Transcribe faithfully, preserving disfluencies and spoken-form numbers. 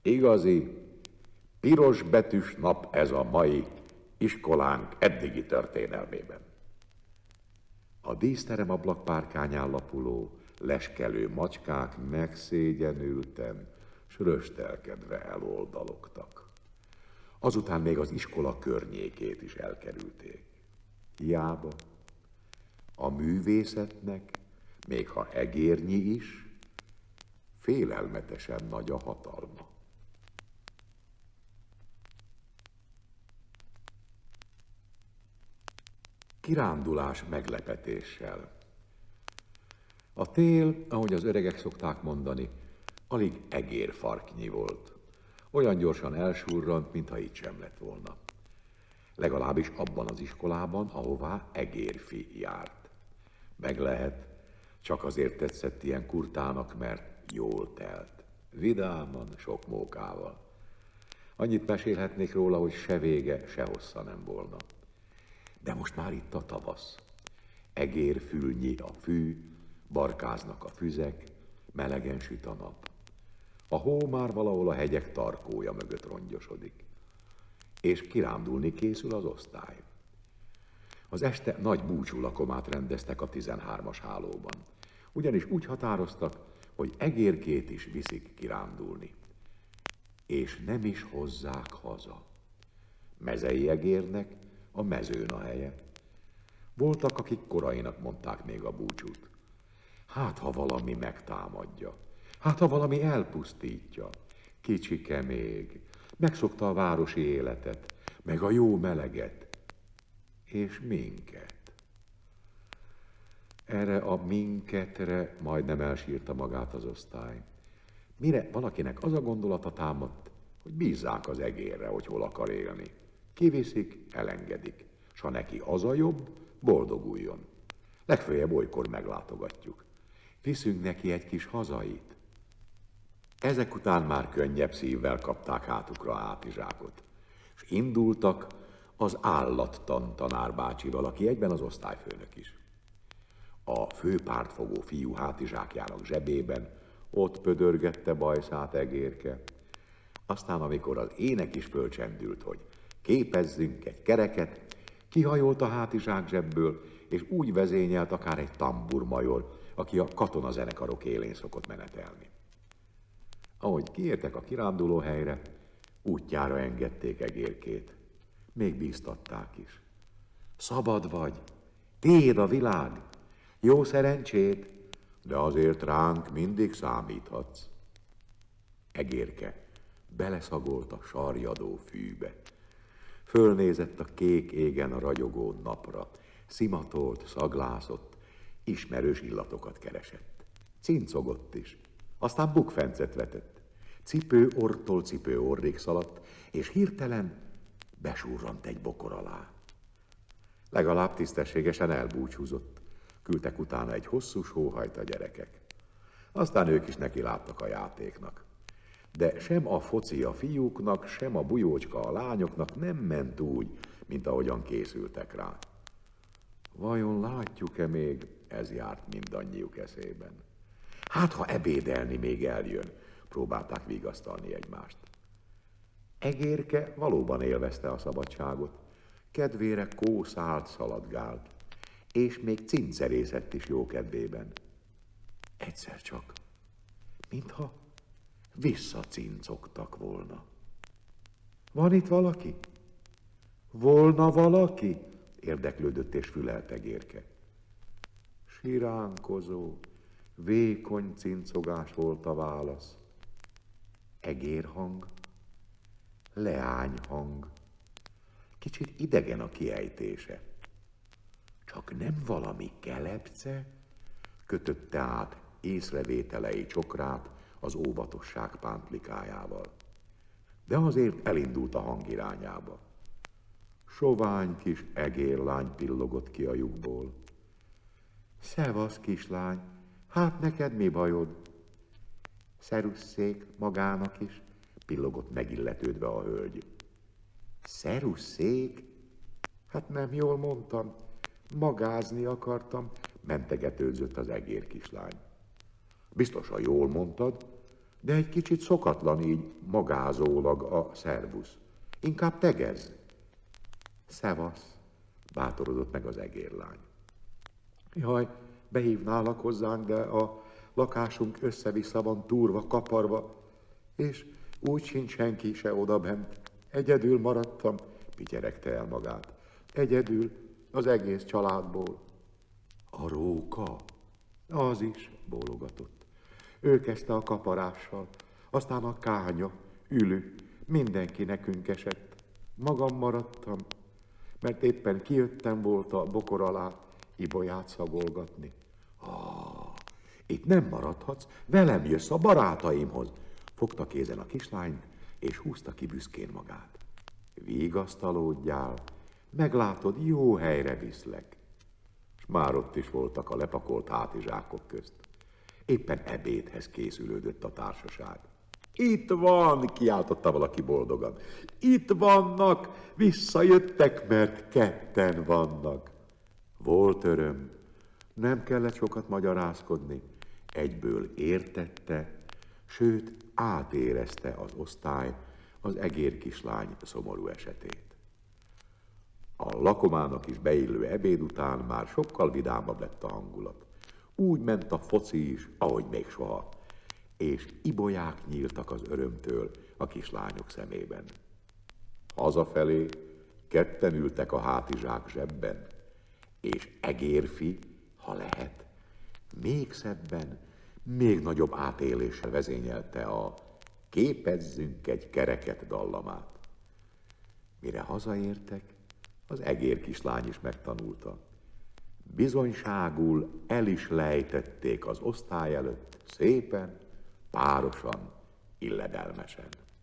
Igazi, piros betűs nap ez a mai iskolánk eddigi történelmében. A díszterem ablakpárkányán lapuló, leskelő macskák megszégyenülten, s röstelkedve eloldalogtak. Azután még az iskola környékét is elkerülték. Hiába a művészetnek, még ha egérnyi is, félelmetesen nagy a hatalma. Kirándulás meglepetéssel. A tél, ahogy az öregek szokták mondani, alig egérfarknyi volt. Olyan gyorsan elsurrant, mintha itt sem lett volna. Legalábbis abban az iskolában, ahová egérfi járt. Meg lehet, csak azért tetszett ilyen kurtának, mert jól telt. Vidáman, sok mókával. Annyit mesélhetnék róla, hogy se vége, se hossza nem volna. De most már itt a tavasz. Egérfülnyi a fű, barkáznak a füzek, melegen süt a nap. A hó már valahol a hegyek tarkója mögött rongyosodik. És kirándulni készül az osztály. Az este nagy búcsúlakomát rendeztek a tizenhármas hálóban. Ugyanis úgy határoztak, hogy egérkét is viszik kirándulni. És nem is hozzák haza. Mezei egérnek a mezőn a helye. Voltak, akik korainak mondták még a búcsút. Hát, ha valami megtámadja. Hát, ha valami elpusztítja. Kicsike még. Megszokta a városi életet, meg a jó meleget. És minket. Erre a minketre majdnem elsírta magát az osztály. Mire valakinek az a gondolata támadt, hogy bízzák az egérre, hogy hol akar élni. Kiviszik, elengedik, s ha neki az a jobb, boldoguljon. Legfőjebb olykor meglátogatjuk. Viszünk neki egy kis hazait. Ezek után már könnyebb szívvel kapták hátukra a hátizsákot, és indultak az állattan tanárbácsival, aki egyben az osztályfőnök is. A főpártfogó fiú hátizsákjának zsebében ott pödörgette bajszát egérke. Aztán, amikor az ének is fölcsendült, hogy képezzünk egy kereket, kihajolt a hátizsák zsebből, és úgy vezényelt akár egy tamburmajor, aki a katonazenekarok élén szokott menetelni. Ahogy kiértek a kiránduló helyre, útjára engedték egérkét. Még bíztatták is. Szabad vagy, tiéd a világ, jó szerencsét, de azért ránk mindig számíthatsz. Egérke beleszagolt a sarjadó fűbe. Fölnézett a kék égen a ragyogó napra, szimatolt, szaglászott, ismerős illatokat keresett. Cincogott is, aztán bukfencet vetett. Cipő orrtól cipő orrig szaladt, és hirtelen besurrant egy bokor alá. Legalább tisztességesen elbúcsúzott. Küldtek utána egy hosszú sóhajt a gyerekek. Aztán ők is neki láttak a játéknak. De sem a foci a fiúknak, sem a bujócska a lányoknak nem ment úgy, mint ahogyan készültek rá. Vajon látjuk-e még? Ez járt mindannyiuk eszében. Hát, ha ebédelni még eljön, próbálták vigasztalni egymást. Egérke valóban élvezte a szabadságot. Kedvére kószált, szaladgált, és még cincerészett is jó kedvében. Egyszer csak, mintha visszacincogtak volna. Van itt valaki? Volna valaki? Érdeklődött és fülelt egérke. Siránkozó, vékony cincogás volt a válasz. Egérhang, leányhang. Kicsit idegen a kiejtése. Csak nem valami kelepce? Kötötte át észrevételei csokrát az óvatosság pántlikájával. De azért elindult a hang irányába. Sovány kis egérlány pillogott ki a lyukból. Szevasz, kislány, hát neked mi bajod? Szerusszék magának is, pillogott megilletődve a hölgy. Szerusszék? Hát nem jól mondtam, magázni akartam, mentegetődzött az egér kislány. Biztosan jól mondtad, De egy kicsit szokatlan így magázólag a szervusz. Inkább tegezz. Szevasz, bátorodott meg az egérlány. Jaj, behívnálak hozzánk, de a lakásunk össze-vissza van túrva, kaparva, és úgy sincs senki se odabent. Egyedül maradtam, pityeregte el magát. Egyedül az egész családból. A róka? Az is, bólogatott. Ő kezdte a kaparással, aztán a kánya, ülő, mindenki nekünk esett. Magam maradtam, mert éppen kijöttem volt a bokor alá ibolyát szagolgatni. Ah, itt nem maradhatsz, velem jössz a barátaimhoz. Fogta kézen a kislányt, és húzta ki büszkén magát. Vigasztalódjál, meglátod, jó helyre viszlek. S már ott is voltak a lepakolt hátizsákok közt. Éppen ebédhez készülődött a társaság. Itt van, kiáltotta valaki boldogan. Itt vannak, visszajöttek, mert ketten vannak. Volt öröm, nem kellett sokat magyarázkodni. Egyből értette, sőt átérezte az osztály az egér kislány szomorú esetét. A lakomának is beillő ebéd után már sokkal vidámabb lett a hangulat. Úgy ment a foci is, ahogy még soha, és ibolyák nyíltak az örömtől a kislányok szemében. Hazafelé ketten ültek a hátizsák zsebben, és egérfi, ha lehet, még szebben, még nagyobb átéléssel vezényelte a képezzünk egy kereket dallamát. Mire hazaértek, az egér kislány is megtanulta. Bizonyságul el is lejtették az osztály előtt, szépen, párosan, illedelmesen.